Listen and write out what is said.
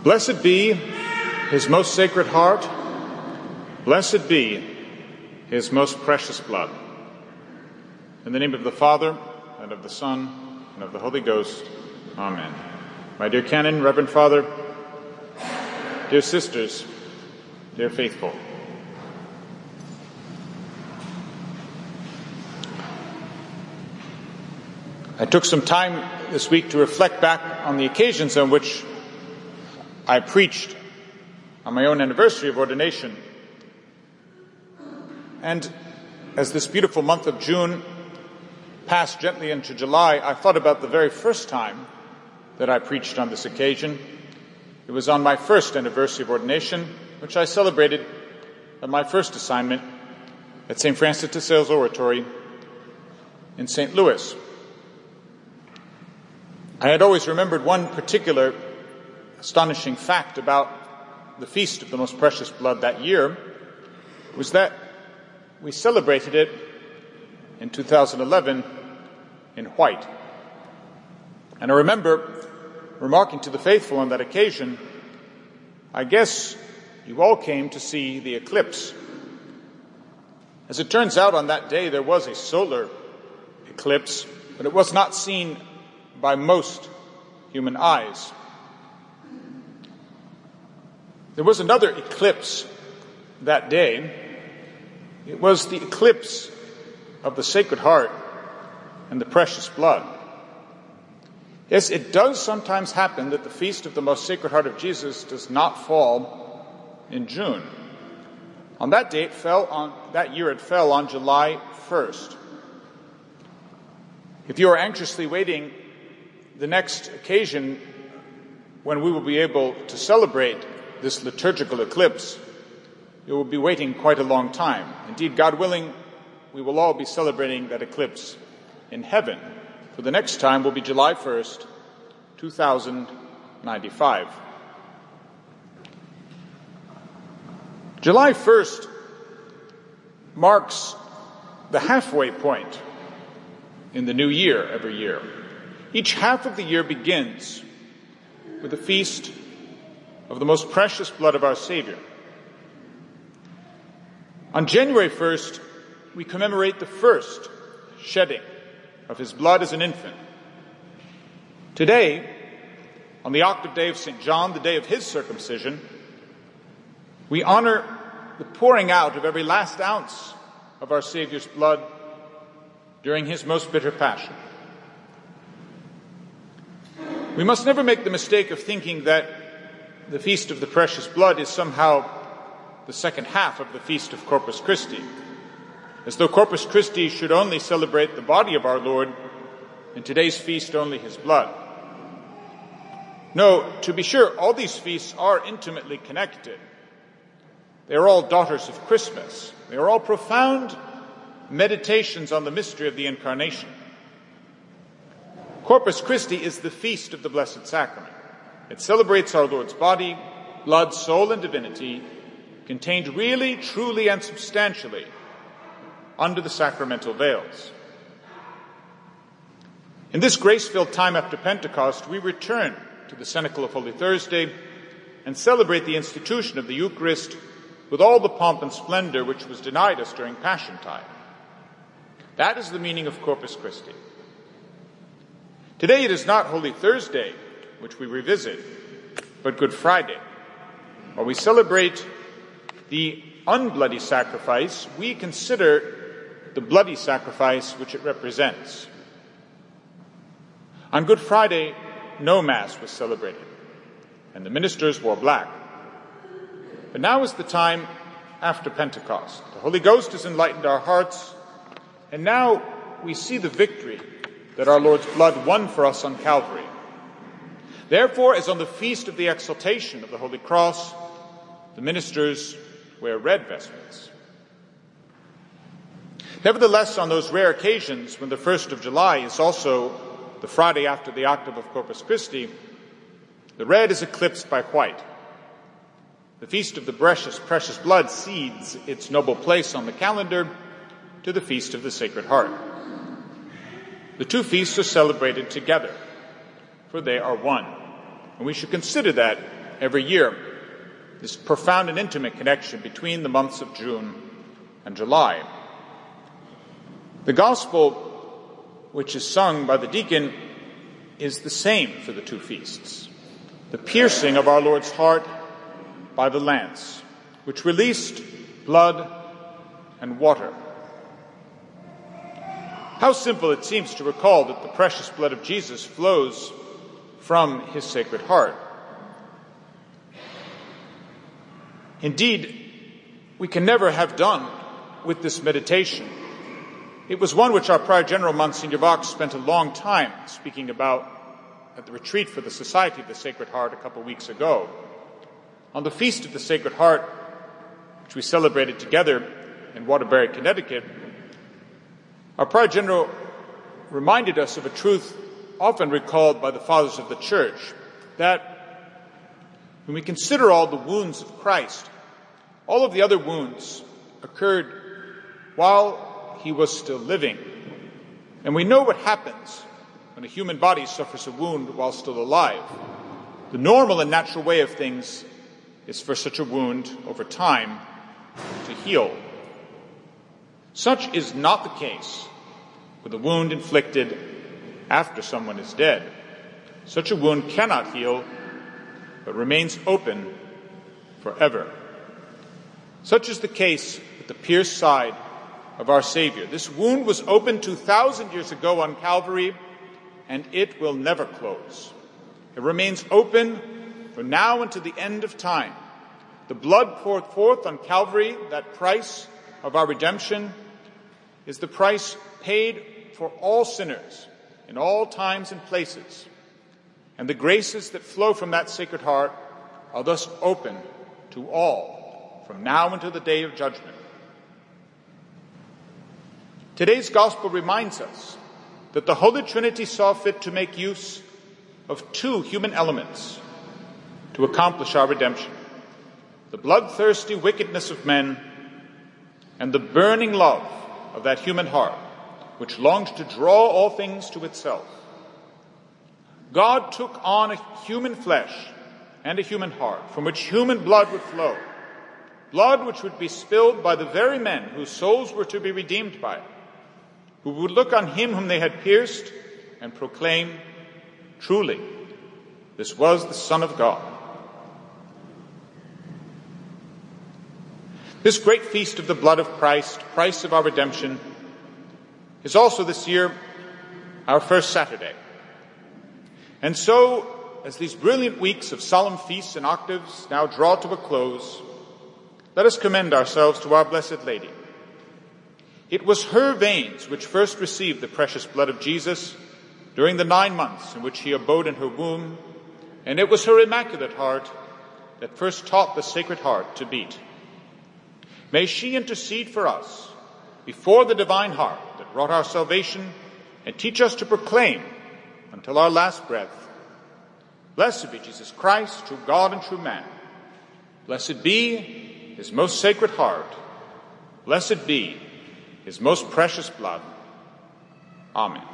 Blessed be his most sacred heart. Blessed be his most precious blood. In the name of the Father, and of the Son, and of the Holy Ghost. Amen. My dear Canon, Reverend Father, dear sisters, dear faithful. I took some time this week to reflect back on the occasions on which I preached on my own anniversary of ordination. And as this beautiful month of June passed gently into July, I thought about the very first time that I preached on this occasion. It was on my first anniversary of ordination, which I celebrated at my first assignment at St. Francis de Sales Oratory in St. Louis. I had always remembered one particular astonishing fact about the Feast of the Most Precious Blood that year, was that we celebrated it in 2011 in white. And I remember remarking to the faithful on that occasion, I guess you all came to see the eclipse. As it turns out, on that day there was a solar eclipse, but it was not seen by most human eyes. There was another eclipse that day. It was the eclipse of the Sacred Heart and the precious blood. Yes, it does sometimes happen that the Feast of the Most Sacred Heart of Jesus does not fall in June. On that day, it fell on July 1st. If you are anxiously waiting the next occasion when we will be able to celebrate this liturgical eclipse, you will be waiting quite a long time. Indeed, God willing, we will all be celebrating that eclipse in heaven. For the next time will be July 1st, 2095. July 1st marks the halfway point in the new year every year. Each half of the year begins with the feast of the most precious blood of our Savior. On January 1st, we commemorate the first shedding of his blood as an infant. Today, on the octave day of St. John, the day of his circumcision, we honor the pouring out of every last ounce of our Savior's blood during his most bitter passion. We must never make the mistake of thinking that the Feast of the Precious Blood is somehow the second half of the Feast of Corpus Christi, as though Corpus Christi should only celebrate the body of our Lord and today's feast only his blood. No, to be sure, all these feasts are intimately connected. They are all daughters of Christmas. They are all profound meditations on the mystery of the Incarnation. Corpus Christi is the feast of the Blessed Sacrament. It celebrates our Lord's body, blood, soul, and divinity, contained really, truly, and substantially under the sacramental veils. In this grace-filled time after Pentecost, we return to the Cenacle of Holy Thursday and celebrate the institution of the Eucharist with all the pomp and splendor which was denied us during Passiontide. That is the meaning of Corpus Christi. Today it is not Holy Thursday, which we revisit, but Good Friday. While we celebrate the unbloody sacrifice, we consider the bloody sacrifice which it represents. On Good Friday, no Mass was celebrated, and the ministers wore black. But now is the time after Pentecost. The Holy Ghost has enlightened our hearts, and now we see the victory that our Lord's blood won for us on Calvary. Therefore, as on the feast of the exaltation of the Holy Cross, the ministers wear red vestments. Nevertheless, on those rare occasions when the 1st of July is also the Friday after the octave of Corpus Christi, the red is eclipsed by white. The Feast of the Precious Blood cedes its noble place on the calendar to the Feast of the Sacred Heart. The two feasts are celebrated together, for they are one. And we should consider that every year, this profound and intimate connection between the months of June and July. The gospel, which is sung by the deacon, is the same for the two feasts. The piercing of our Lord's heart by the lance, which released blood and water. How simple it seems to recall that the precious blood of Jesus flows from his Sacred Heart. Indeed, we can never have done with this meditation. It was one which our Prior General, Monsignor Vox, spent a long time speaking about at the retreat for the Society of the Sacred Heart a couple of weeks ago. On the Feast of the Sacred Heart, which we celebrated together in Waterbury, Connecticut, our Prior General reminded us of a truth often recalled by the Fathers of the Church, that when we consider all the wounds of Christ, all of the other wounds occurred while he was still living. And we know what happens when a human body suffers a wound while still alive. The normal and natural way of things is for such a wound over time to heal. Such is not the case with a wound inflicted after someone is dead. Such a wound cannot heal, but remains open forever. Such is the case with the pierced side of our Savior. This wound was opened 2,000 years ago on Calvary, and it will never close. It remains open from now until the end of time. The blood poured forth on Calvary, that price of our redemption, is the price paid for all sinners in all times and places. And the graces that flow from that Sacred Heart are thus open to all from now until the day of judgment. Today's Gospel reminds us that the Holy Trinity saw fit to make use of two human elements to accomplish our redemption: the bloodthirsty wickedness of men and the burning love of that human heart which longed to draw all things to itself. God took on a human flesh and a human heart from which human blood would flow, blood which would be spilled by the very men whose souls were to be redeemed by it, who would look on him whom they had pierced and proclaim, "Truly, this was the Son of God." This great feast of the blood of Christ, price of our redemption, is also this year our first Saturday. And so, as these brilliant weeks of solemn feasts and octaves now draw to a close, let us commend ourselves to our Blessed Lady. It was her veins which first received the precious blood of Jesus during the 9 months in which he abode in her womb, and it was her Immaculate Heart that first taught the Sacred Heart to beat. May she intercede for us before the Divine Heart that wrought our salvation, and teach us to proclaim until our last breath, "Blessed be Jesus Christ, true God and true man. Blessed be his most sacred heart. Blessed be his most precious blood. Amen."